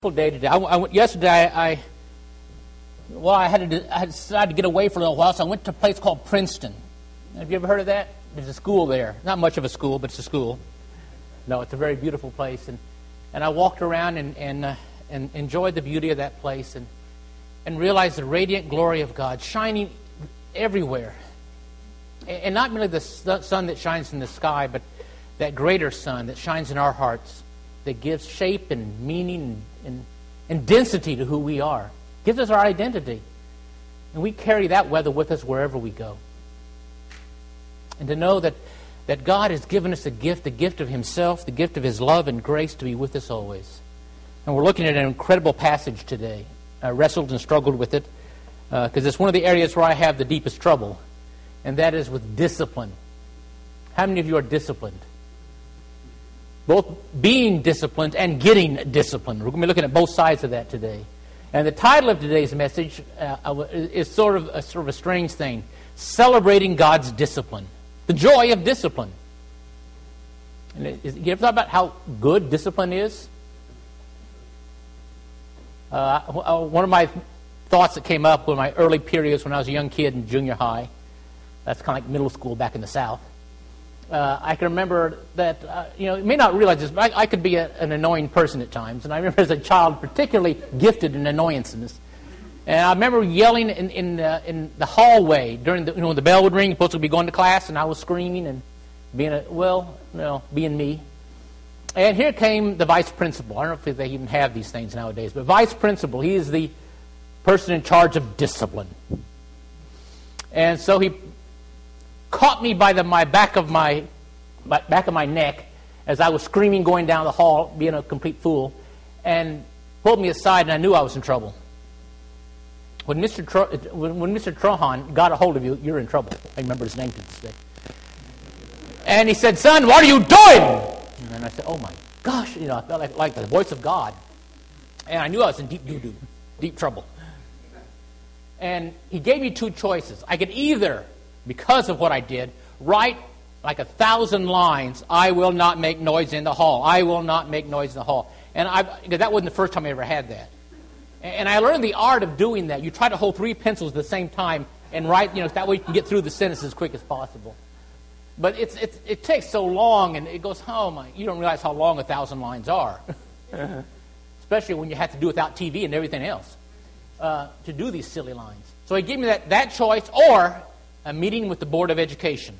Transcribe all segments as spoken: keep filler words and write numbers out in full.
Day today. I, I went, yesterday, I, I well, I had, to, I had decided to get away for a little while, so I went to a place called Princeton. Have you ever heard of that? There's a school there. Not much of a school, but it's a school. No, it's a very beautiful place, and and I walked around and and uh, and enjoyed the beauty of that place, and and realized the radiant glory of God shining everywhere, and, and not merely the sun that shines in the sky, but that greater sun that shines in our hearts, that gives shape and meaning and, and, and density to who we are. Gives us our identity. And we carry that weather with us wherever we go. And to know that, that God has given us a gift, the gift of Himself, the gift of His love and grace to be with us always. And we're looking at an incredible passage today. I wrestled and struggled with it because uh, it's one of the areas where I have the deepest trouble, and that is with discipline. How many of you are disciplined? Both being disciplined and getting disciplined. We're going to be looking at both sides of that today. And the title of today's message uh, is sort of a sort of a strange thing: celebrating God's discipline, the joy of discipline. And is, you ever thought about how good discipline is? Uh, one of my thoughts that came up in my early periods when I was a young kid in junior high, that's kind of like middle school back in the South. Uh, I can remember that, uh, you know, you may not realize this, but I, I could be a, an annoying person at times. And I remember as a child particularly gifted in annoyances. And I remember yelling in in, uh, in the hallway during the, you know, when the bell would ring, you're supposed to be going to class, and I was screaming and being, a, well, you know, being me. And here came the vice principal. I don't know if they even have these things nowadays, but vice principal, he is the person in charge of discipline. And so he caught me by the my back of my, my back of my neck as I was screaming going down the hall, being a complete fool, and pulled me aside, and I knew I was in trouble. When Mister Tro, when, when Mister Trohan got a hold of you, you're in trouble. I remember his name to this day. And he said, "Son, what are you doing?" And I said, "Oh my gosh!" You know, I felt like, like the voice of God, and I knew I was in deep doo doo, deep trouble. And he gave me two choices. I could either, because of what I did, write like a thousand lines, "I will not make noise in the hall. I will not make noise in the hall." And I, that wasn't the first time I ever had that. And I learned the art of doing that. You try to hold three pencils at the same time and write, you know, that way you can get through the sentence as quick as possible. But it's, it's, it takes so long, and it goes, oh my, you don't realize how long a thousand lines are. Especially when you have to do without T V and everything else uh, to do these silly lines. So he gave me that, that choice, or a meeting with the Board of Education.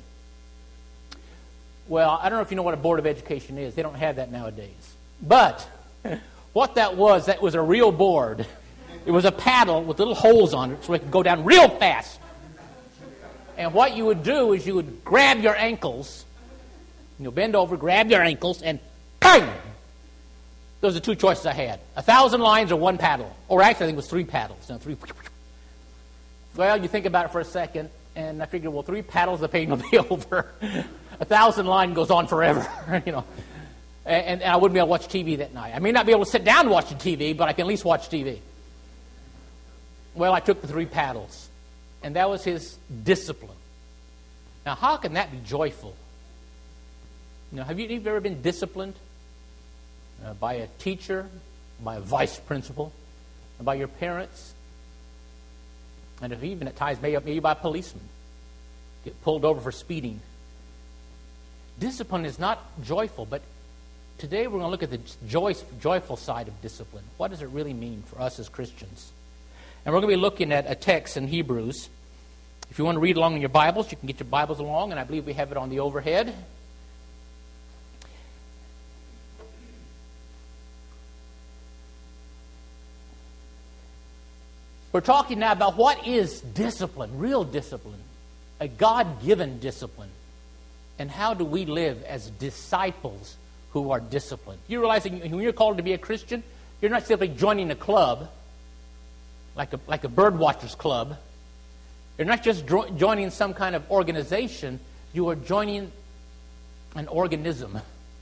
Well, I don't know if you know what a Board of Education is. They don't have that nowadays. But what that was, that was a real board. It was a paddle with little holes on it so it could go down real fast. And what you would do is you would grab your ankles, you'll bend over, grab your ankles, and bang! Those are the two choices I had. A thousand lines or one paddle. Or actually, I think it was three paddles. No, three. Well, you think about it for a second, and I figured, well, three paddles, the pain will be over. A thousand line goes on forever, you know. And, and I wouldn't be able to watch T V that night. I may not be able to sit down watching T V, but I can at least watch T V. Well, I took the three paddles, and that was his discipline. Now, how can that be joyful? You know, have you ever been disciplined uh, by a teacher, by a vice principal, by your parents? And if even at times, maybe, maybe by a policeman, get pulled over for speeding. Discipline is not joyful, but today we're going to look at the joy, joyful side of discipline. What does it really mean for us as Christians? And we're going to be looking at a text in Hebrews. If you want to read along in your Bibles, you can get your Bibles along, and I believe we have it on the overhead. We're talking now about what is discipline, real discipline, a God-given discipline, and how do we live as disciples who are disciplined. You realize that when you're called to be a Christian, you're not simply joining a club, like a, like a bird watchers club. You're not just dro- joining some kind of organization, you are joining an organism.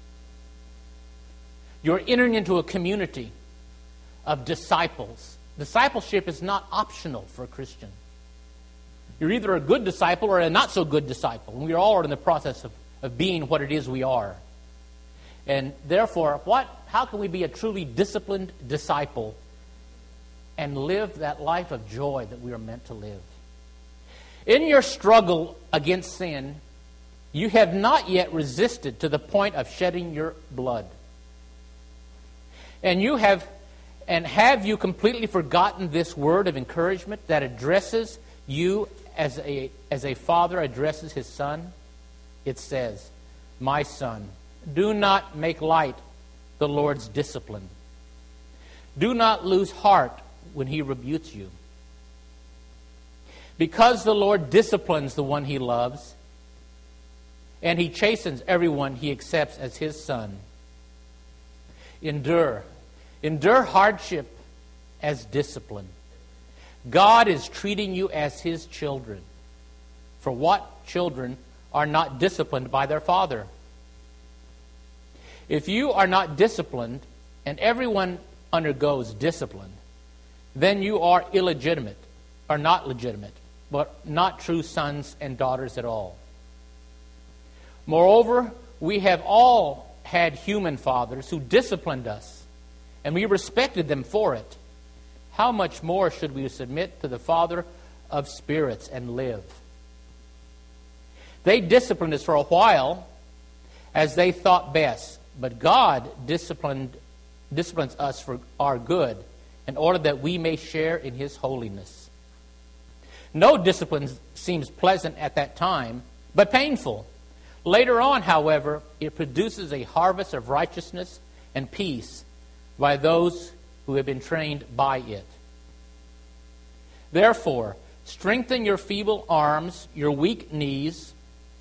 You're entering into a community of disciples. Discipleship is not optional for a Christian. You're either a good disciple or a not so good disciple. And we all are in the process of, of being what it is we are. And therefore, what? How can we be a truly disciplined disciple and live that life of joy that we are meant to live? In your struggle against sin, you have not yet resisted to the point of shedding your blood. And you have, and have you completely forgotten this word of encouragement that addresses you as a, as a father addresses his son? It says, "My son, do not make light the Lord's discipline. Do not lose heart when he rebukes you. Because the Lord disciplines the one he loves, and he chastens everyone he accepts as his son. Endure. Endure hardship as discipline. God is treating you as his children. For what children are not disciplined by their father? If you are not disciplined, and everyone undergoes discipline, then you are illegitimate, or not legitimate, but not true sons and daughters at all. Moreover, we have all had human fathers who disciplined us, and we respected them for it. How much more should we submit to the Father of spirits and live? They disciplined us for a while as they thought best, but God disciplined, disciplines us for our good in order that we may share in his holiness. No discipline seems pleasant at that time, but painful. Later on, however, it produces a harvest of righteousness and peace by those who have been trained by it. Therefore, strengthen your feeble arms, your weak knees.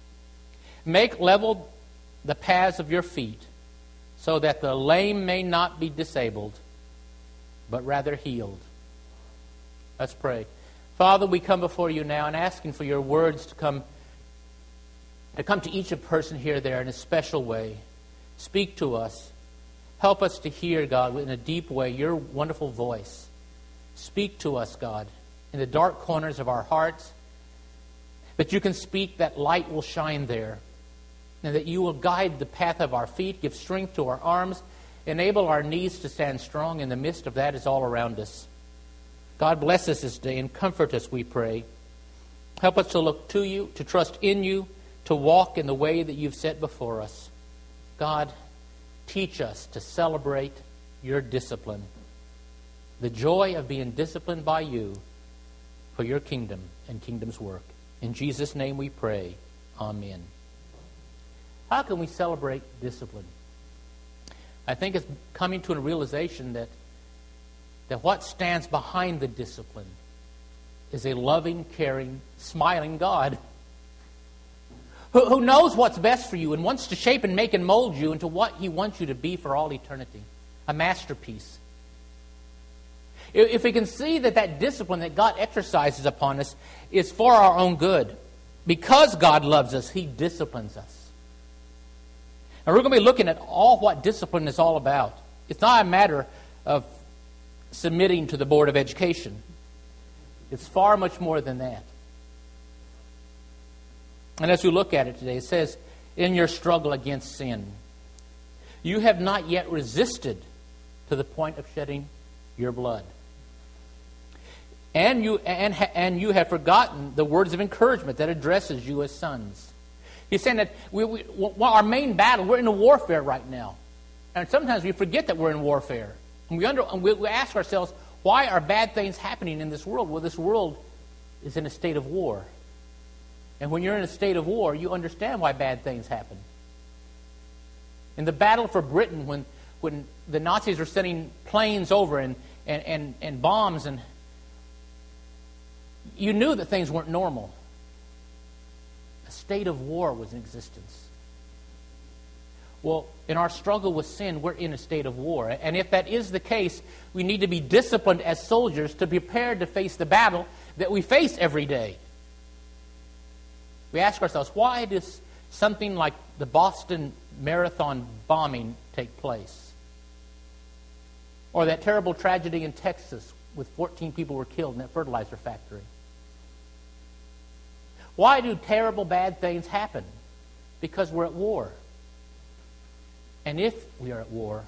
Make level the paths of your feet, so that the lame may not be disabled, but rather healed. Let's pray. Father, we come before you now and asking for your words to come to come to each person here there in a special way. Speak to us. Help us to hear, God, in a deep way, your wonderful voice. Speak to us, God, in the dark corners of our hearts, that you can speak, that light will shine there, and that you will guide the path of our feet, give strength to our arms, enable our knees to stand strong in the midst of that is all around us. God, bless us this day and comfort us, we pray. Help us to look to you, to trust in you, to walk in the way that you've set before us. God, teach us to celebrate your discipline, the joy of being disciplined by you for your kingdom and kingdom's work. In Jesus' name we pray. Amen. How can we celebrate discipline? I think it's coming to a realization that, that what stands behind the discipline is a loving, caring, smiling God who, who knows what's best for you and wants to shape and make and mold you into what he wants you to be for all eternity. A masterpiece. If, if we can see that that discipline that God exercises upon us is for our own good, because God loves us, he disciplines us. And we're going to be looking at all what discipline is all about. It's not a matter of submitting to the Board of Education. It's far much more than that. And as we look at it today, it says, in your struggle against sin, you have not yet resisted to the point of shedding your blood. And you, and, and you have forgotten the words of encouragement that addresses you as sons. He's saying that we, we, well, our main battle, we're in a warfare right now. And sometimes we forget that we're in warfare. And we, under, and we, we ask ourselves, why are bad things happening in this world? Well, this world is in a state of war. And when you're in a state of war, you understand why bad things happen. In the battle for Britain, when, when the Nazis were sending planes over and, and, and, and bombs, and you knew that things weren't normal. A state of war was in existence. Well, in our struggle with sin, we're in a state of war. And if that is the case, we need to be disciplined as soldiers to be prepared to face the battle that we face every day. We ask ourselves, why does something like the Boston Marathon bombing take place? Or that terrible tragedy in Texas with fourteen people were killed in that fertilizer factory? Why do terrible, bad things happen? Because we're at war. And if we are at war,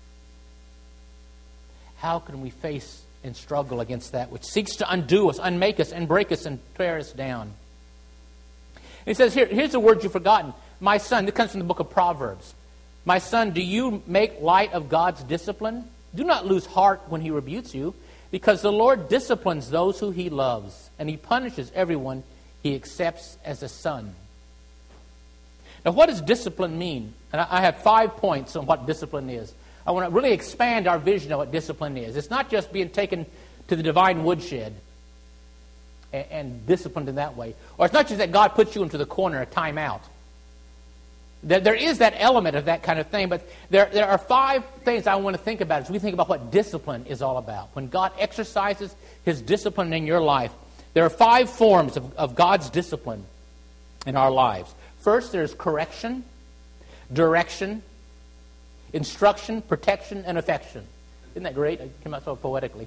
how can we face and struggle against that which seeks to undo us, unmake us, and break us and tear us down? He says here, here's the word you've forgotten. My son, this comes from the book of Proverbs. My son, do you make light of God's discipline? Do not lose heart when he rebukes you, because the Lord disciplines those who he loves, and he punishes everyone he accepts as a son. Now, what does discipline mean? And I have five points on what discipline is. I want to really expand our vision of what discipline is. It's not just being taken to the divine woodshed and, and disciplined in that way. Or it's not just that God puts you into the corner, a timeout. There, there is that element of that kind of thing, but there, there are five things I want to think about as we think about what discipline is all about. When God exercises his discipline in your life, there are five forms of, of God's discipline in our lives. First, there's correction, direction, instruction, protection, and affection. Isn't that great? It came out so poetically.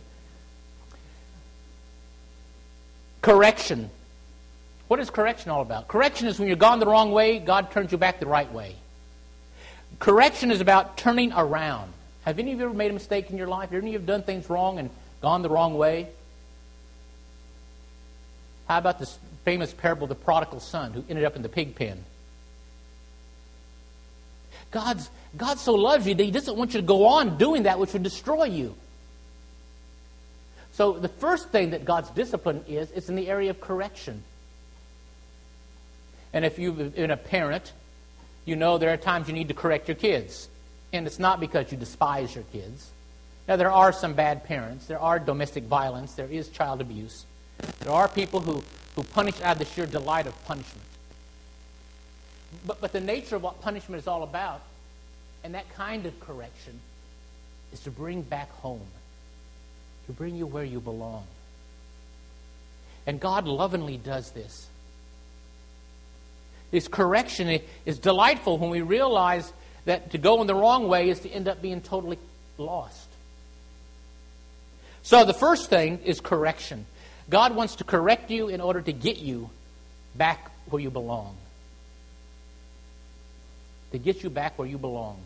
Correction. What is correction all about? Correction is when you're gone the wrong way, God turns you back the right way. Correction is about turning around. Have any of you ever made a mistake in your life? Have any of you done things wrong and gone the wrong way? How about this famous parable of the prodigal son who ended up in the pig pen? God's, God so loves you that he doesn't want you to go on doing that which would destroy you. So the first thing that God's discipline is, is in the area of correction. And if you've been a parent, you know there are times you need to correct your kids. And it's not because you despise your kids. Now, there are some bad parents. There are domestic violence. There is child abuse. There are people who, who punish out of the sheer delight of punishment. But, but the nature of what punishment is all about, and that kind of correction, is to bring back home, to bring you where you belong. And God lovingly does this. This correction is delightful when we realize that to go in the wrong way is to end up being totally lost. So the first thing is correction. God wants to correct you in order to get you back where you belong. To get you back where you belong.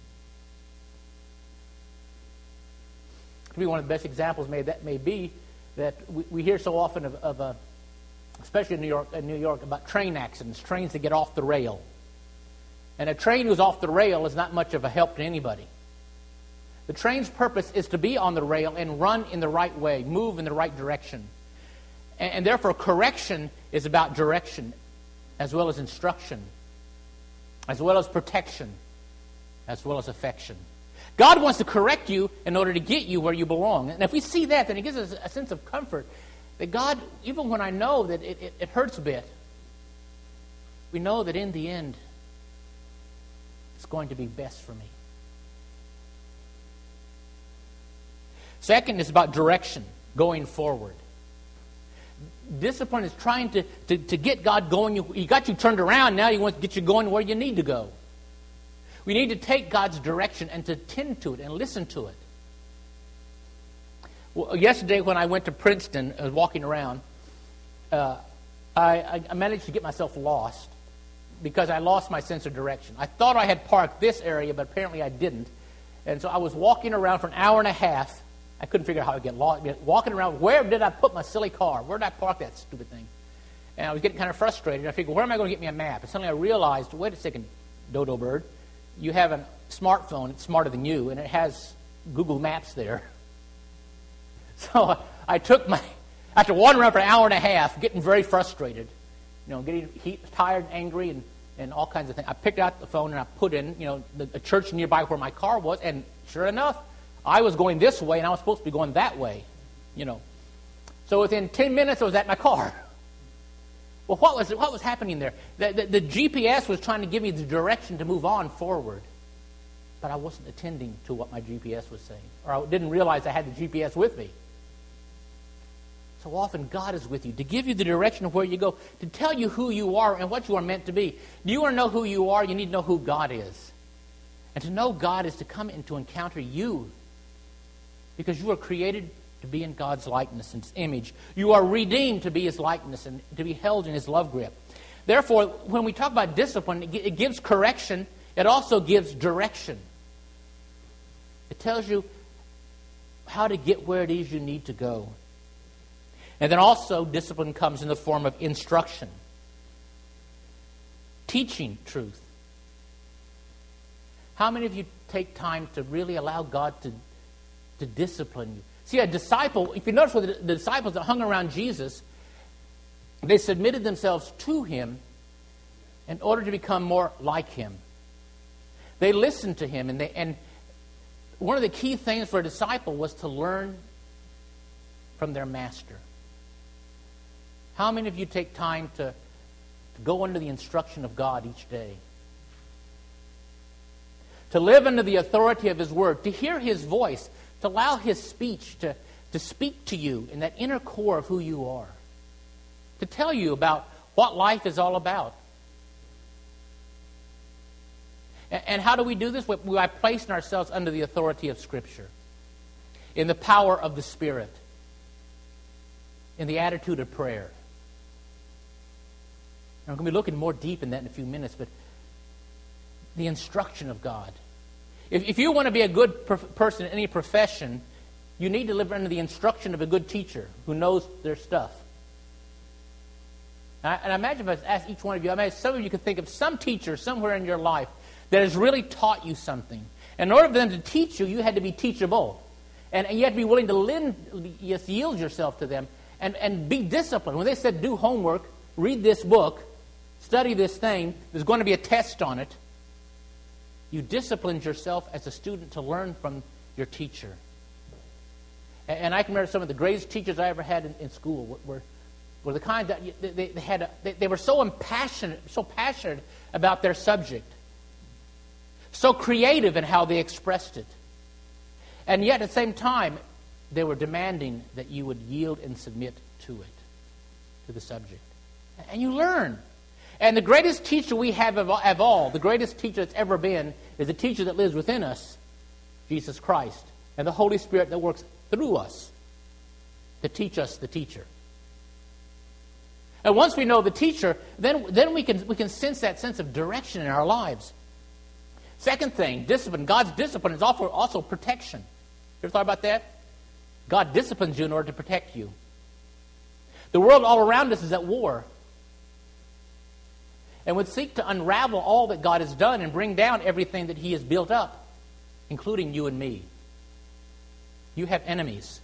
To be one of the best examples may that may be that we, we hear so often of, of a, especially in New York, in New York, about train accidents, trains that get off the rail. And a train who's off the rail is not much of a help to anybody. The train's purpose is to be on the rail and run in the right way, move in the right direction. And, and therefore, correction is about direction as well as instruction, as well as protection, as well as affection. God wants to correct you in order to get you where you belong. And if we see that, then it gives us a sense of comfort that God, even when I know that it, it, it hurts a bit, we know that in the end, it's going to be best for me. Second is about direction, going forward. Discipline is trying to, to, to get God going. He got you turned around, now he wants to get you going where you need to go. We need to take God's direction and to tend to it and listen to it. Well, yesterday when I went to Princeton, I was walking around, uh, I, I managed to get myself lost because I lost my sense of direction. I thought I had parked this area, but apparently I didn't. And so I was walking around for an hour and a half. I couldn't figure out how to get lost. Walking around, where did I put my silly car? Where did I park that stupid thing? And I was getting kind of frustrated. I figured, where am I going to get me a map? And suddenly I realized, wait a second, Dodo Bird, you have a smartphone. It's smarter than you, and it has Google Maps there. So I took my, after wandering around for an hour and a half, getting very frustrated, you know, getting heat, tired, angry, and, and all kinds of things. I picked out the phone and I put in, you know, the, the church nearby where my car was, and sure enough, I was going this way, and I was supposed to be going that way, you know. So within ten minutes, I was at my car. Well, what was what was happening there? The, the, the G P S was trying to give me the direction to move on forward, but I wasn't attending to what my G P S was saying, or I didn't realize I had the G P S with me. So often God is with you to give you the direction of where you go, to tell you who you are and what you are meant to be. Do you want to know who you are? You need to know who God is. And to know God is to come and to encounter you, because you are created to be in God's likeness and His image. You are redeemed to be His likeness and to be held in His love grip. Therefore, when we talk about discipline, it gives correction It also gives direction. It tells you how to get where it is you need to go. And then also, discipline comes in the form of instruction, teaching truth. How many of you take time to really allow God to, to discipline you? See, a disciple, if you notice with the, the disciples that hung around Jesus, they submitted themselves to Him in order to become more like Him. They listened to Him, and they and one of the key things for a disciple was to learn from their master. How many of you take time to, to go under the instruction of God each day? To live under the authority of His Word, to hear His voice, to allow His speech to, to speak to you in that inner core of who you are. To tell you about what life is all about. And, and how do we do this? By placing ourselves under the authority of Scripture. In the power of the Spirit. In the attitude of prayer. I'm going to be looking more deep in that in a few minutes, but the instruction of God. If, if you want to be a good per- person in any profession, you need to live under the instruction of a good teacher who knows their stuff. And I, and I imagine if I was to ask each one of you, I imagine some of you could think of some teacher somewhere in your life that has really taught you something. And in order for them to teach you, you had to be teachable. And, and you had to be willing to lend, yes, yield yourself to them and, and be disciplined. When they said do homework, read this book, study this thing, there's going to be a test on it, you disciplined yourself as a student to learn from your teacher. And, and I can remember some of the greatest teachers I ever had in, in school were, were, were the kind that they, they, had a, they, they were so impassionate, so passionate about their subject, so creative in how they expressed it. And yet at the same time, they were demanding that you would yield and submit to it, to the subject. And you learn. And the greatest teacher we have of all, the greatest teacher that's ever been, is the teacher that lives within us, Jesus Christ, and the Holy Spirit that works through us to teach us the teacher. And once we know the teacher, then, then we can we can sense that sense of direction in our lives. Second thing, discipline. God's discipline is also, also protection. You ever thought about that? God disciplines you in order to protect you. The world all around us is at war. And would seek to unravel all that God has done and bring down everything that He has built up, including you and me. You have enemies.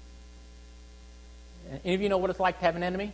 Any of you know what it's like to have an enemy?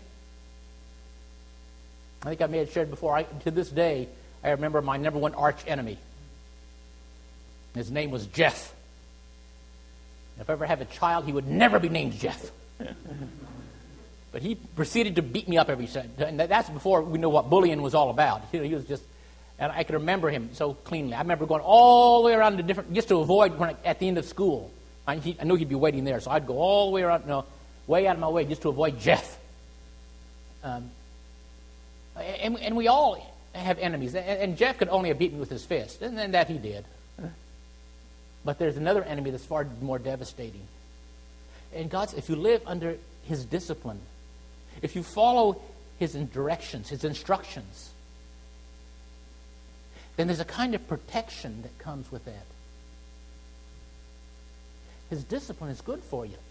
I think I may have shared before. I, to this day, I remember my number one arch enemy. His name was Jeff. If I ever have a child, he would never be named Jeff. But he proceeded to beat me up every day. And that's before we knew what bullying was all about. You know, he was just, and I can remember him so cleanly. I remember going all the way around to different, just to avoid when I, at the end of school. I, he, I knew he'd be waiting there, so I'd go all the way around, you know, way out of my way just to avoid Jeff. Um, and, and we all have enemies. And, and Jeff could only have beaten me with his fist, and then that he did. But there's another enemy that's far more devastating. And God's, if you live under His discipline, if you follow His directions, His instructions, then there's a kind of protection that comes with that. His discipline is good for you.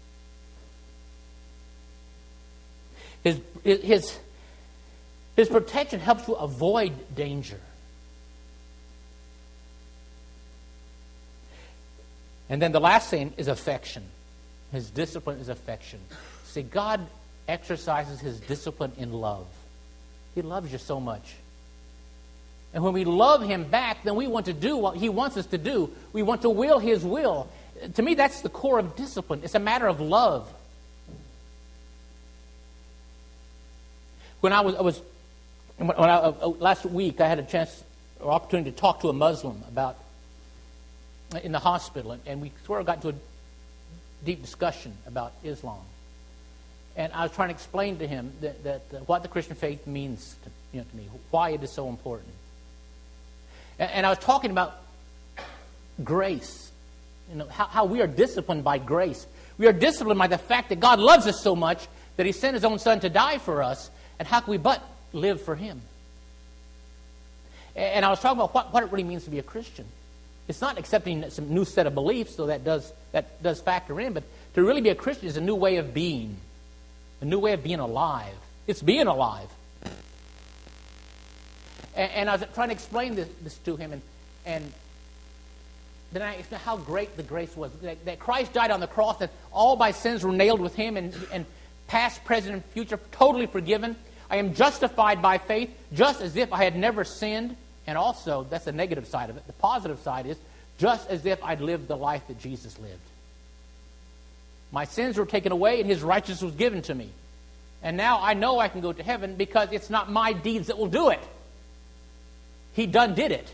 His, his, his protection helps you avoid danger. And then the last thing is affection. His discipline is affection. See, God exercises His discipline in love. He loves you so much. And when we love Him back, then we want to do what He wants us to do. We want to will His will. To me, that's the core of discipline. It's a matter of love. When I was, I was when I, uh, last week, I had a chance or opportunity to talk to a Muslim about in the hospital, and we sort of got into a deep discussion about Islam. And I was trying to explain to him that, that uh, what the Christian faith means to, you know, to me, why it is so important. And, and I was talking about grace, you know, how, how we are disciplined by grace. We are disciplined by the fact that God loves us so much that He sent His own Son to die for us, and how can we but live for Him? And I was talking about what, what it really means to be a Christian. It's not accepting some new set of beliefs, so that does that does factor in, but to really be a Christian is a new way of being, a new way of being alive. It's being alive. And, and I was trying to explain this, this to him, and, and then I explained how great the grace was, that, that Christ died on the cross, that all my sins were nailed with him, and, and past, present, and future, totally forgiven. I am justified by faith, just as if I had never sinned. And also, that's the negative side of it. The positive side is, just as if I'd lived the life that Jesus lived. My sins were taken away, and his righteousness was given to me. And now I know I can go to heaven because it's not my deeds that will do it. He done did it.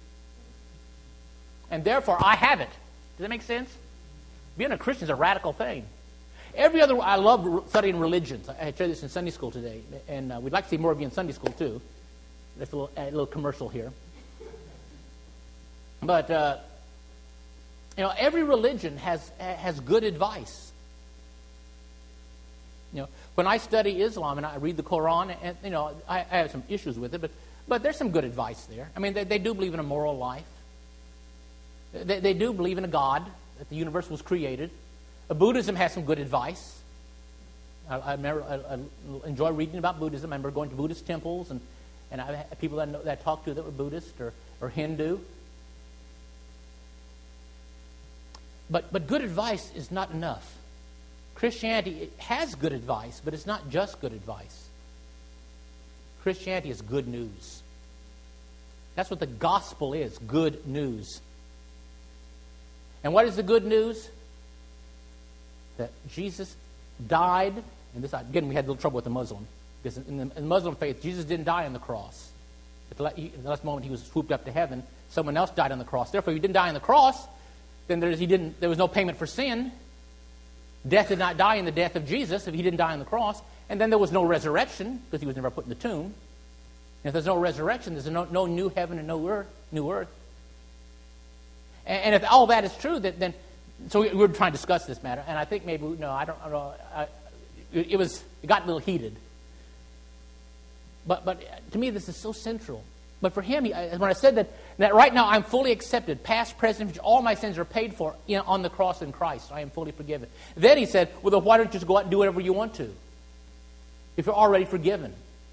And therefore, I have it. Does that make sense? Being a Christian is a radical thing. Every other, I love studying religions. I shared this in Sunday school today, and uh, we'd like to see more of you in Sunday school too. That's a little, a little commercial here. But uh, you know, every religion has has good advice. You know, when I study Islam and I read the Quran, and you know, I, I have some issues with it, but but there's some good advice there. I mean, they, they do believe in a moral life. They, they do believe in a God, that the universe was created. Uh, Buddhism has some good advice. I, I remember I, I enjoy reading about Buddhism. I remember going to Buddhist temples, and and I had people that, I know, that I talked to that were Buddhist or, or Hindu. But but good advice is not enough. Christianity has good advice, but it's not just good advice. Christianity is good news. That's what the gospel is, good news. And what is the good news? That Jesus died, and this again we had a little trouble with the Muslim, because in the, in the Muslim faith, Jesus didn't die on the cross. At the, in the last moment he was swooped up to heaven, someone else died on the cross. Therefore, if he didn't die on the cross, then there's, he didn't, there was no payment for sin. Death did not die in the death of Jesus if he didn't die on the cross. And then there was no resurrection, because he was never put in the tomb. And if there's no resurrection, there's no, no new heaven and no earth, new earth. And, and if all that is true, that, then so we, we were trying to discuss this matter, and I think maybe no, I don't, I don't I, it, it was it got a little heated. But but to me, this is so central. But for him, he, when I said that, that right now I'm fully accepted, past, present, future, all my sins are paid for you know, on the cross in Christ. I am fully forgiven. Then he said, well, then why don't you just go out and do whatever you want to? If you're already forgiven.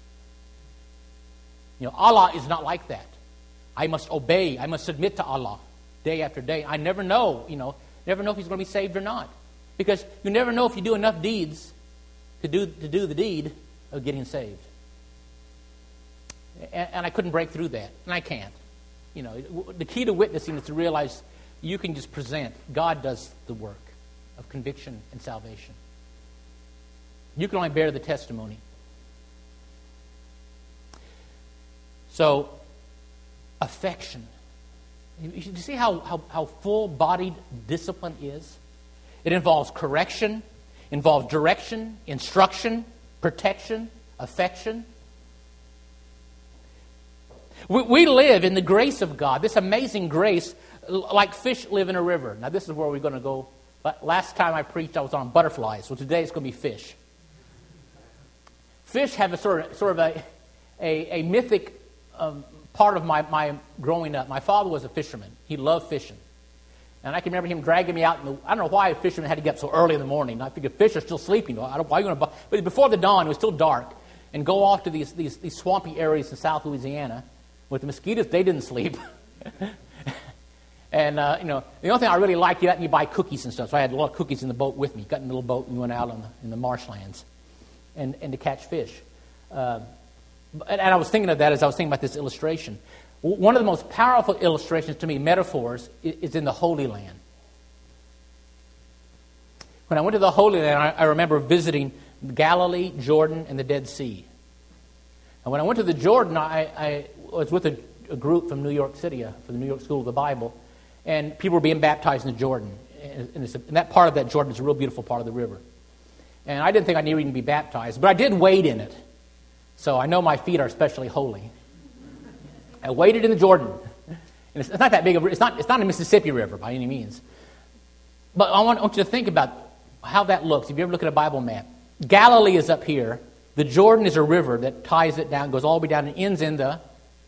You know, Allah is not like that. I must obey. I must submit to Allah day after day. I never know, you know, never know if he's going to be saved or not. Because you never know if you do enough deeds to do, to do the deed of getting saved. And, and I couldn't break through that. And I can't. You know, the key to witnessing is to realize you can just present. God does the work of conviction and salvation. You can only bear the testimony. So, affection. You, you see how, how, how full-bodied discipline is? It involves correction, involves direction, instruction, protection, affection. We, we live in the grace of God, this amazing grace, like fish live in a river. Now, this is where we're going to go. But last time I preached, I was on butterflies. So today it's going to be fish. Fish have a sort of, sort of a, a, a mythic um, part of my, my growing up. My father was a fisherman. He loved fishing. And I can remember him dragging me out. In the, I don't know why a fisherman had to get up so early in the morning. I figured fish are still sleeping. I don't, why are you going to? But before the dawn, it was still dark. And go off to these, these, these swampy areas in South Louisiana. With the mosquitoes, they didn't sleep. And, uh, you know, the only thing I really liked, he let me buy cookies and stuff. So I had a lot of cookies in the boat with me. Got in the little boat and we went out on the, in the marshlands and, and to catch fish. Uh, and, and I was thinking of that as I was thinking about this illustration. One of the most powerful illustrations to me, metaphors, is in the Holy Land. When I went to the Holy Land, I, I remember visiting Galilee, Jordan, and the Dead Sea. And when I went to the Jordan, I, I was with a, a group from New York City, uh, from the New York School of the Bible, and people were being baptized in the Jordan. And, and, it's a, and that part of that Jordan is a real beautiful part of the river. And I didn't think I needed to be baptized, but I did wade in it. So I know my feet are especially holy. I waded in the Jordan. And it's, it's not that big of a river. It's not, it's not a Mississippi River by any means. But I want, I want you to think about how that looks. If you ever look at a Bible map, Galilee is up here. The Jordan is a river that ties it down, goes all the way down and ends in the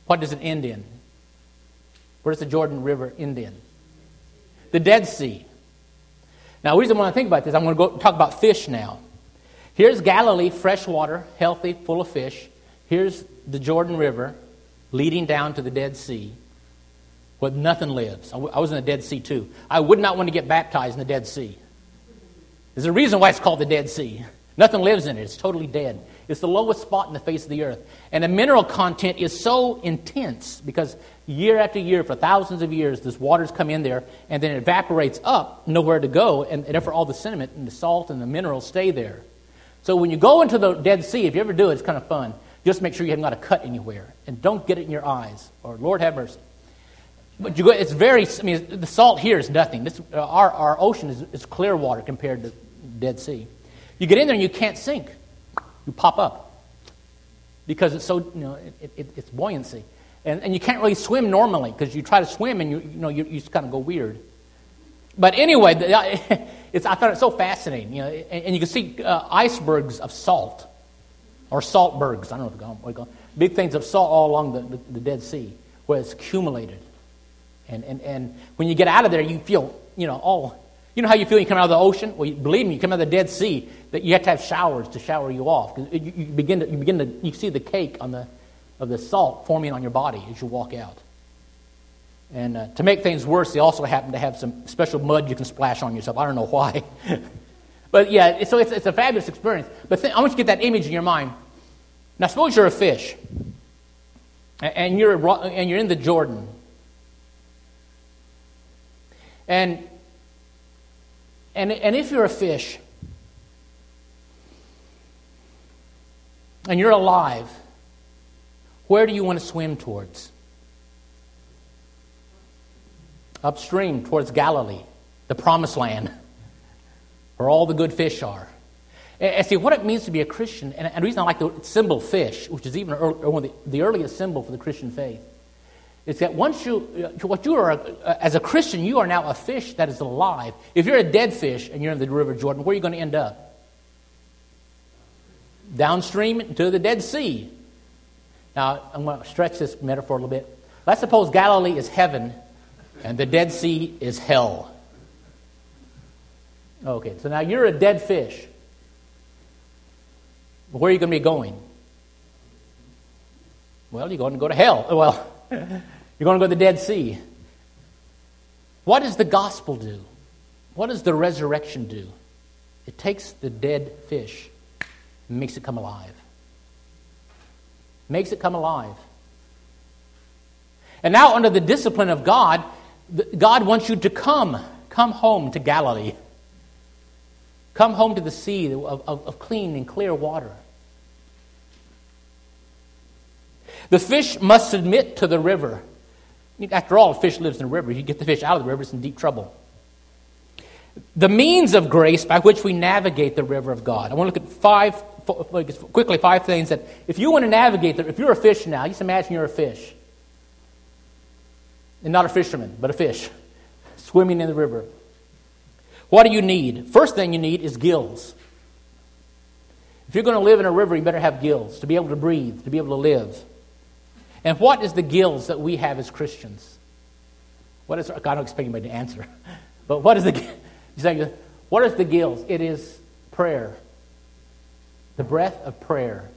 What does it end in? Where does the Jordan River end in? The Dead Sea. Now, the reason I want to think about this, I'm going to go talk about fish now. Here's Galilee, fresh water, healthy, full of fish. Here's the Jordan River leading down to the Dead Sea, where nothing lives. I, w- I was in the Dead Sea too. I would not want to get baptized in the Dead Sea. There's a reason why it's called the Dead Sea. Nothing lives in it. It's totally dead. It's the lowest spot in the face of the earth. And the mineral content is so intense because year after year, for thousands of years, this water's come in there and then it evaporates up, nowhere to go, and therefore all the sediment and the salt and the minerals stay there. So when you go into the Dead Sea, if you ever do it, it's kind of fun. Just make sure you haven't got a cut anywhere. And don't get it in your eyes, or Lord have mercy. But you go, it's very, I mean, the salt here is nothing. This, uh, our, our ocean is, is clear water compared to the Dead Sea. You get in there and you can't sink. You pop up. Because it's so, you know, it, it, it's buoyancy. And, and you can't really swim normally because you try to swim and you, you know, you, you just kind of go weird. But anyway, it's, I found it so fascinating. You know, and, and you can see uh, icebergs of salt. Or saltbergs, I don't know if you call them, what you call them. Big things of salt all along the, the, the Dead Sea where it's accumulated. And, and and when you get out of there, you feel, you know, all, you know how you feel when you come out of the ocean? Well, you, believe me, you come out of the Dead Sea, that you have to have showers to shower you off. You, you begin to, you begin to, you see the cake on the, of the salt forming on your body as you walk out. And uh, to make things worse, they also happen to have some special mud you can splash on yourself. I don't know why. But yeah, so it's, it's a fabulous experience. But th- I want you to get that image in your mind. Now, suppose you're a fish, and you're and you're in the Jordan, and and and if you're a fish, and you're alive, where do you want to swim towards? Upstream towards Galilee, the Promised Land, where all the good fish are. And see, what it means to be a Christian, and the reason I like the symbol fish, which is even one of the, the earliest symbol for the Christian faith, is that once you, what you are, as a Christian, you are now a fish that is alive. If you're a dead fish and you're in the River Jordan, where are you going to end up? Downstream to the Dead Sea. Now, I'm going to stretch this metaphor a little bit. Let's suppose Galilee is heaven and the Dead Sea is hell. Okay, so now you're a dead fish. Where are you going to be going? Well, you're going to go to hell. Well, you're going to go to the Dead Sea. What does the gospel do? What does the resurrection do? It takes the dead fish and makes it come alive. Makes it come alive. And now under the discipline of God, God wants you to come. Come home to Galilee. Come home to the sea of, of, of clean and clear water. The fish must submit to the river. After all, a fish lives in a river. You get the fish out of the river, it's in deep trouble. The means of grace by which we navigate the river of God. I want to look at five, quickly, five things that if you want to navigate, the, if you're a fish now, just imagine you're a fish. And not a fisherman, but a fish swimming in the river. What do you need? First thing you need is gills. If you're going to live in a river, you better have gills to be able to breathe, to be able to live. And what is the gills that we have as Christians? What is? I don't expect anybody to answer, but what is the? You say, what is the gills? It is prayer. The breath of prayer.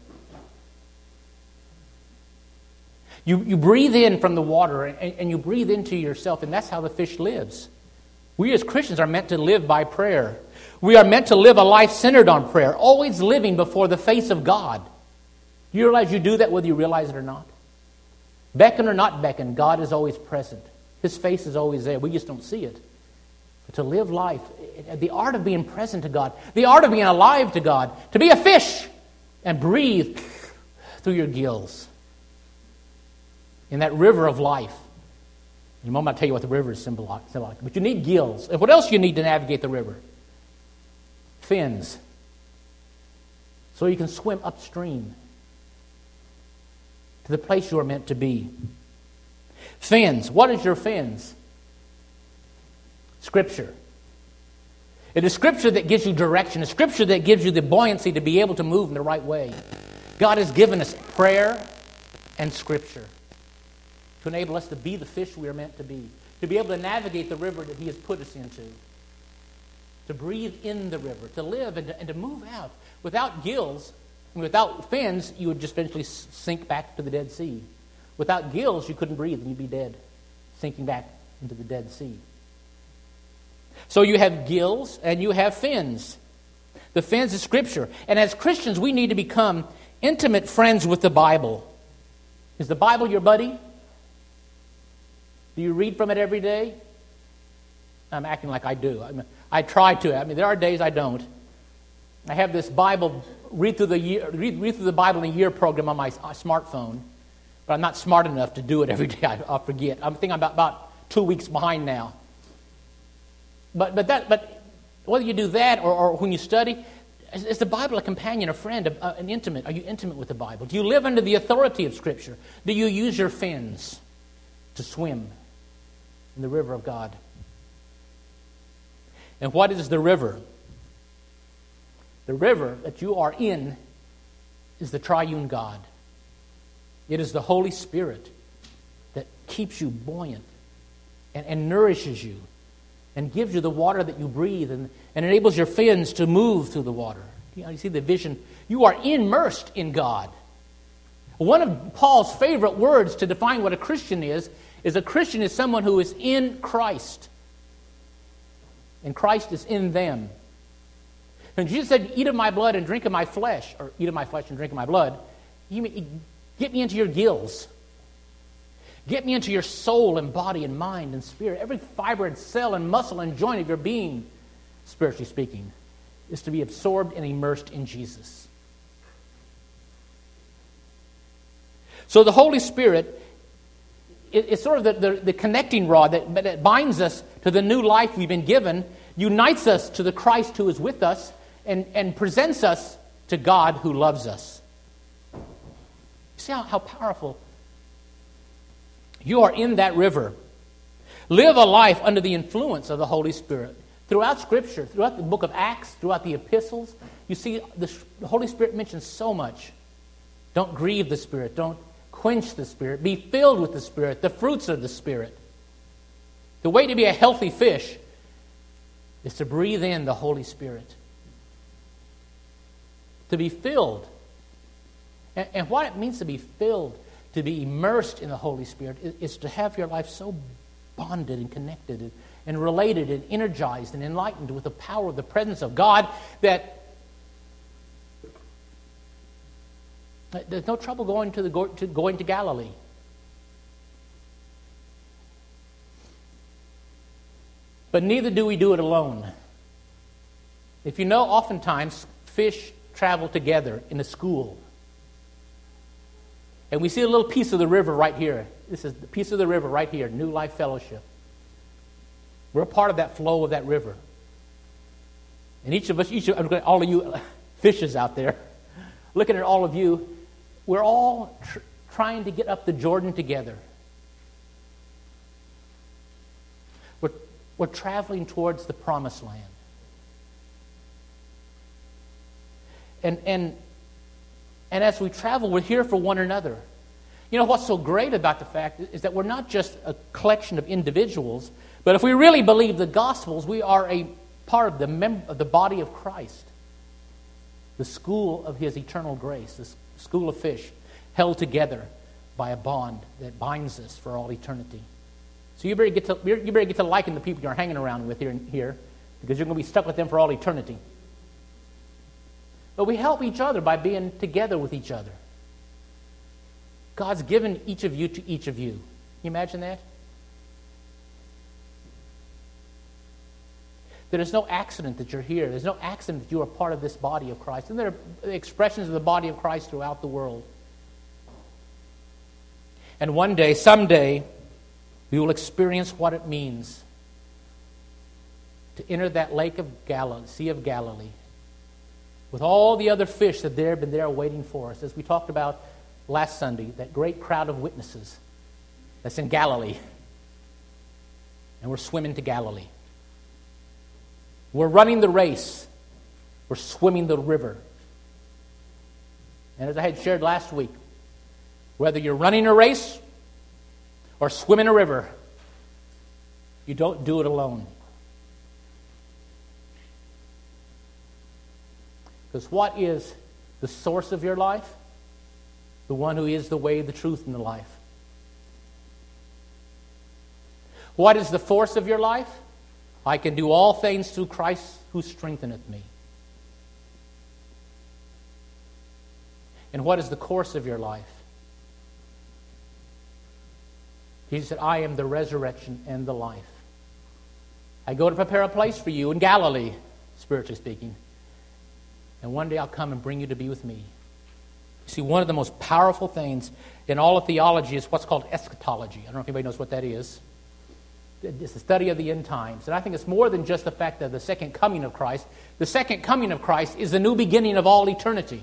You you breathe in from the water, and, and you breathe into yourself, and that's how the fish lives. We as Christians are meant to live by prayer. We are meant to live a life centered on prayer, always living before the face of God. Do you realize you do that whether you realize it or not? Beckon or not beckon, God is always present. His face is always there. We just don't see it. But to live life, the art of being present to God, the art of being alive to God, to be a fish and breathe through your gills in that river of life. In a moment, I'll tell you what the river is symbolic. But you need gills. And what else do you need to navigate the river? Fins. So you can swim upstream to the place you are meant to be. Fins. What is your fins? Scripture. It is Scripture that gives you direction. It's Scripture that gives you the buoyancy to be able to move in the right way. God has given us prayer and Scripture. to enable us to be the fish we are meant to be, to be able to navigate the river that He has put us into, to breathe in the river, to live and to, and to move out. Without gills, and without fins, you would just eventually sink back to the Dead Sea. Without gills, you couldn't breathe and you'd be dead, sinking back into the Dead Sea. So you have gills and you have fins. The fins is Scripture. And as Christians, we need to become intimate friends with the Bible. Is the Bible your buddy? Do you read from it every day? I'm acting like I do. I mean, I try to. I mean, there are days I don't. I have this Bible, read through the year, read, read through the Bible in a year program on my smartphone, but I'm not smart enough to do it every day. I, I'll forget. I'm thinking about, about two weeks behind now. But but that but whether you do that or, or when you study, is, is the Bible a companion, a friend, a, an intimate? Are you intimate with the Bible? Do you live under the authority of Scripture? Do you use your fins to swim in the river of God? And what is the river? The river that you are in is the triune God. It is the Holy Spirit that keeps you buoyant and, and nourishes you and gives you the water that you breathe and, and enables your fins to move through the water. You know, you see the vision. You are immersed in God. One of Paul's favorite words to define what a Christian is, is a Christian is someone who is in Christ. And Christ is in them. And Jesus said, eat of my blood and drink of my flesh, or eat of my flesh and drink of my blood. You mean, get me into your gills. Get me into your soul and body and mind and spirit. Every fiber and cell and muscle and joint of your being, spiritually speaking, is to be absorbed and immersed in Jesus. So the Holy Spirit is sort of the, the, the connecting rod that, that binds us to the new life we've been given, unites us to the Christ who is with us, and, and presents us to God who loves us. You see how, how powerful. You are in that river. Live a life under the influence of the Holy Spirit. Throughout Scripture, throughout the book of Acts, throughout the epistles, you see the, the Holy Spirit mentions so much. Don't grieve the Spirit. Don't quench the Spirit. Be filled with the Spirit, the fruits of the Spirit. The way to be a healthy fish is to breathe in the Holy Spirit. To be filled. And, and what it means to be filled, to be immersed in the Holy Spirit, is, is to have your life so bonded and connected and, and related and energized and enlightened with the power of the presence of God that there's no trouble going to, the, to going to Galilee. But neither do we do it alone. If you know, oftentimes fish travel together in a school. And we see a little piece of the river right here. This is the piece of the river right here, New Life Fellowship. We're a part of that flow of that river. And each of us, each of, all of you fishes out there, looking at all of you, we're all tr- trying to get up the Jordan together. We're, we're traveling towards the promised land. And, and, and as we travel, we're here for one another. You know, what's so great about the fact is that we're not just a collection of individuals, but if we really believe the Gospels, we are a part of the, mem- of the body of Christ. The school of His eternal grace, this school of fish held together by a bond that binds us for all eternity. So you better get to, you better get to liking the people you're hanging around with here, here because you're going to be stuck with them for all eternity. But we help each other by being together with each other. God's given each of you to each of you. Can you imagine that? There is no accident that you're here. There's no accident that you are part of this body of Christ. And there are expressions of the body of Christ throughout the world. And one day, someday, we will experience what it means to enter that lake of Galilee, Sea of Galilee, with all the other fish that have been there waiting for us. As we talked about last Sunday, that great crowd of witnesses that's in Galilee. And we're swimming to Galilee. We're running the race. We're swimming the river. And as I had shared last week, whether you're running a race or swim in a river, you don't do it alone. Because what is the source of your life? The one who is the way, the truth, and the life. What is the force of your life? I can do all things through Christ who strengtheneth me. And what is the course of your life? Jesus said, I am the resurrection and the life. I go to prepare a place for you in Galilee, spiritually speaking. And one day I'll come and bring you to be with me. You see, one of the most powerful things in all of theology is what's called eschatology. I don't know if anybody knows what that is. It's the study of the end times. And I think it's more than just the fact of the second coming of Christ. The second coming of Christ is the new beginning of all eternity.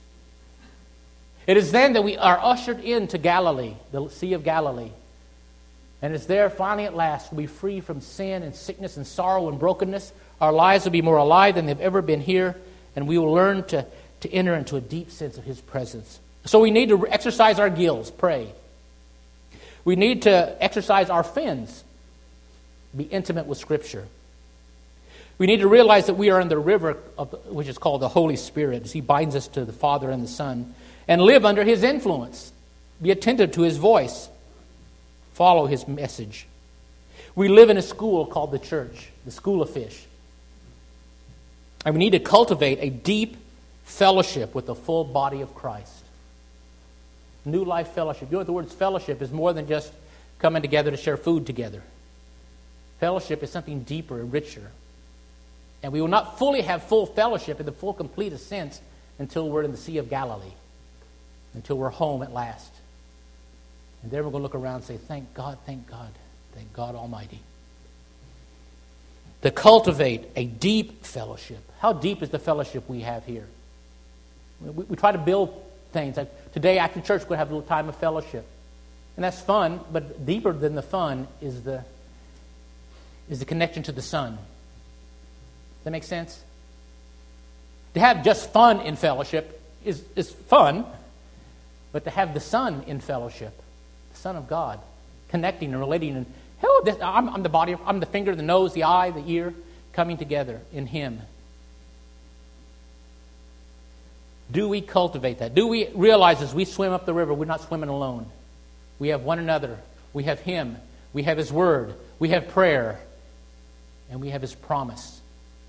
It is then that we are ushered into Galilee, the Sea of Galilee. And it's there finally at last we'll be free from sin and sickness and sorrow and brokenness. Our lives will be more alive than they've ever been here. And we will learn to, to enter into a deep sense of His presence. So we need to exercise our gills, pray. We need to exercise our fins, be intimate with Scripture. We need to realize that we are in the river, of, which is called the Holy Spirit, as He binds us to the Father and the Son, and live under His influence. Be attentive to His voice. Follow His message. We live in a school called the church, the school of fish. And we need to cultivate a deep fellowship with the full body of Christ. New life fellowship. You know, the word fellowship is more than just coming together to share food together. Fellowship is something deeper and richer. And we will not fully have full fellowship in the full, complete sense until we're in the Sea of Galilee. Until we're home at last. And then we're going to look around and say, thank God, thank God, thank God Almighty. To cultivate a deep fellowship. How deep is the fellowship we have here? We, we try to build things. Like today after church we're going to have a little time of fellowship. And that's fun, but deeper than the fun is the is the connection to the Son. Does that make sense? To have just fun in fellowship is, is fun, but to have the Son in fellowship, the Son of God, connecting and relating, and hell, this, I'm, I'm the body, I'm the finger, the nose, the eye, the ear, coming together in Him. Do we cultivate that? Do we realize as we swim up the river, we're not swimming alone? We have one another. We have Him. We have His Word. We have prayer. And we have His promise.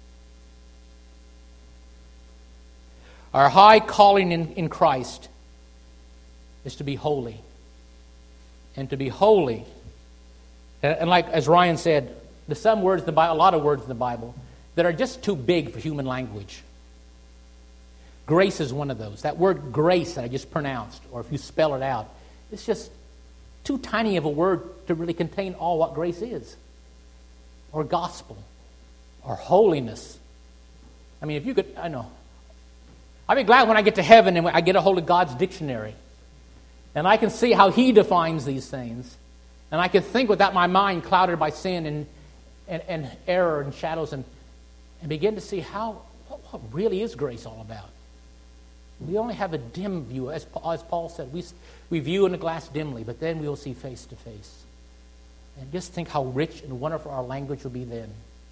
Our high calling in, in Christ is to be holy. And to be holy, and, and like as Ryan said, there's some words in the Bible, a lot of words in the Bible, that are just too big for human language. Grace is one of those. That word grace that I just pronounced, or if you spell it out, it's just too tiny of a word to really contain all what grace is. Or gospel. Or holiness. I mean, if you could, I know. I'd be glad when I get to heaven and I get a hold of God's dictionary. And I can see how He defines these things. And I can think without my mind clouded by sin and, and, and error and shadows and, and begin to see how what, what really is grace all about. We only have a dim view. As, as Paul said, we, we view in a glass dimly, but then we will see face to face. And just think how rich and wonderful our language will be then.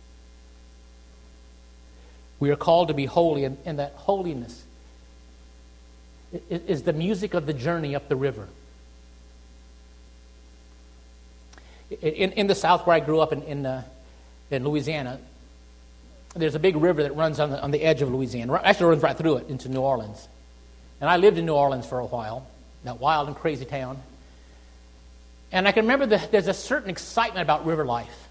We are called to be holy, and, and that holiness is, is the music of the journey up the river. In, in the South, where I grew up in in, uh, in Louisiana, there's a big river that runs on the, on the edge of Louisiana. Actually, it runs right through it into New Orleans. And I lived in New Orleans for a while, that wild and crazy town. And I can remember that there's a certain excitement about river life.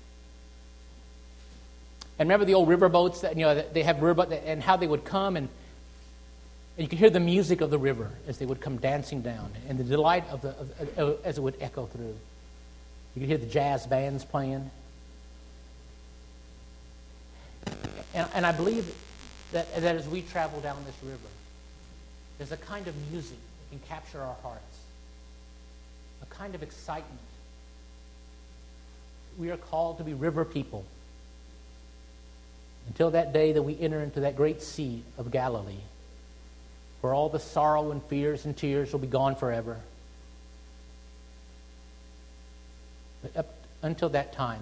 And remember the old river boats that, you know, they have river boats, and how they would come, and, and you could hear the music of the river as they would come dancing down, and the delight of the of, of, as it would echo through. You could hear the jazz bands playing. And, and I believe that, that as we travel down this river, there's a kind of music that can capture our hearts. A kind of excitement. We are called to be river people. Until that day that we enter into that great sea of Galilee, where all the sorrow and fears and tears will be gone forever. But up until that time,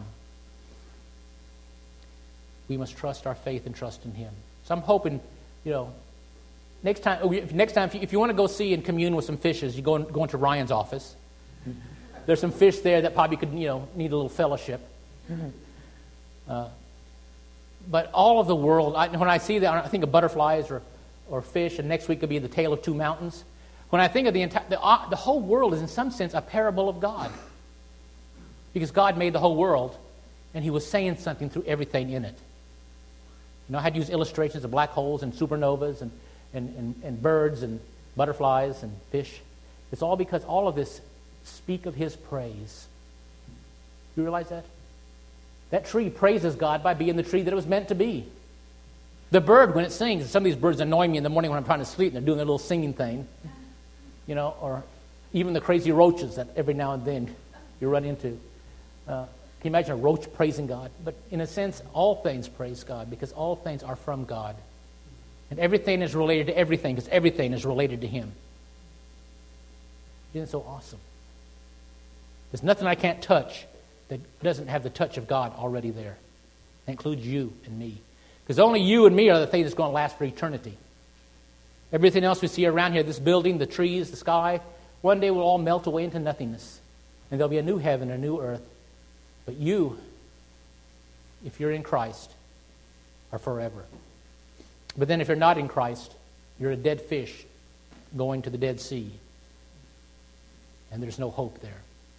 we must trust our faith and trust in Him. So I'm hoping, you know, next time, next time if you, if you want to go see and commune with some fishes, you go, in, go into Ryan's office. There's some fish there that probably could, you know, need a little fellowship. Uh, but all of the world, I, when I see that, I think of butterflies or, or fish, and next week will be the tale of two mountains. When I think of the entire, the, uh, the whole world is in some sense a parable of God. Because God made the whole world, and He was saying something through everything in it. You know, I had to use illustrations of black holes and supernovas and, and, and, and birds and butterflies and fish. It's all because all of this speak of His praise. You realize that? That tree praises God by being the tree that it was meant to be. The bird, when it sings, some of these birds annoy me in the morning when I'm trying to sleep and they're doing their little singing thing. You know, or even the crazy roaches that every now and then you run into. Uh, can you imagine a roach praising God? But in a sense, all things praise God because all things are from God. And everything is related to everything because everything is related to Him. Isn't it so awesome? There's nothing I can't touch that doesn't have the touch of God already there. That includes you and me. Because only you and me are the thing that's going to last for eternity. Everything else we see around here, this building, the trees, the sky, one day will all melt away into nothingness. And there'll be a new heaven, a new earth. But you, if you're in Christ, are forever. But then if you're not in Christ, you're a dead fish going to the Dead Sea. And there's no hope there.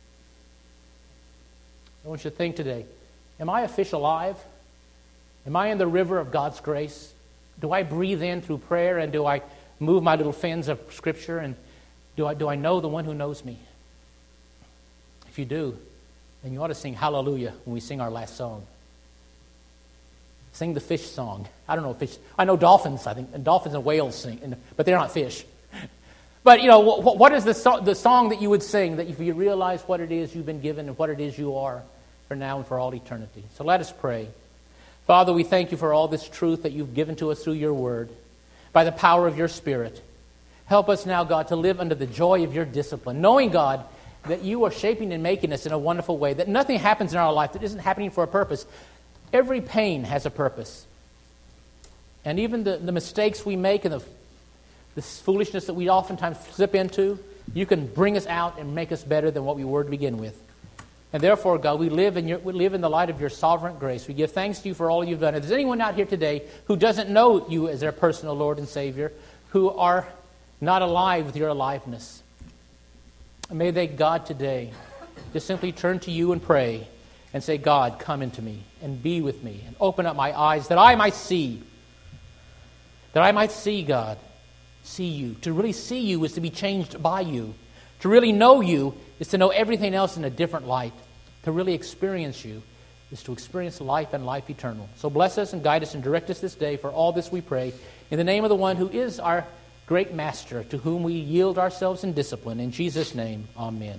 I want you to think today, am I a fish alive? Am I in the river of God's grace? Do I breathe in through prayer and do I move my little fins of Scripture and do I, do I know the one who knows me? If you do, then you ought to sing hallelujah when we sing our last song. Sing the fish song. I don't know fish. I know dolphins, I think, and dolphins and whales sing, but they're not fish. But, you know, what, what is the, so, the song that you would sing that if you realize what it is you've been given and what it is you are for now and for all eternity? So let us pray. Father, we thank you for all this truth that you've given to us through your word by the power of your Spirit. Help us now, God, to live under the joy of your discipline, knowing, God, that you are shaping and making us in a wonderful way, that nothing happens in our life that isn't happening for a purpose. Every pain has a purpose. And even the, the mistakes we make and the, the foolishness that we oftentimes slip into, you can bring us out and make us better than what we were to begin with. And therefore, God, we live in your, we live in the light of your sovereign grace. We give thanks to you for all you've done. If there's anyone out here today who doesn't know you as their personal Lord and Savior, who are not alive with your aliveness, may they, God, today just simply turn to you and pray and say, God, come into me and be with me and open up my eyes that I might see. That I might see, God, see you. To really see you is to be changed by you. To really know you is to know everything else in a different light. To really experience you is to experience life and life eternal. So bless us and guide us and direct us this day. For all this we pray in the name of the one who is our great master, to whom we yield ourselves in discipline. In Jesus' name, amen.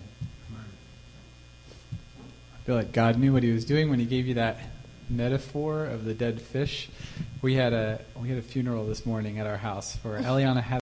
I feel like God knew what he was doing when he gave you that metaphor of the dead fish. We had a we had a funeral this morning at our house for Eliana.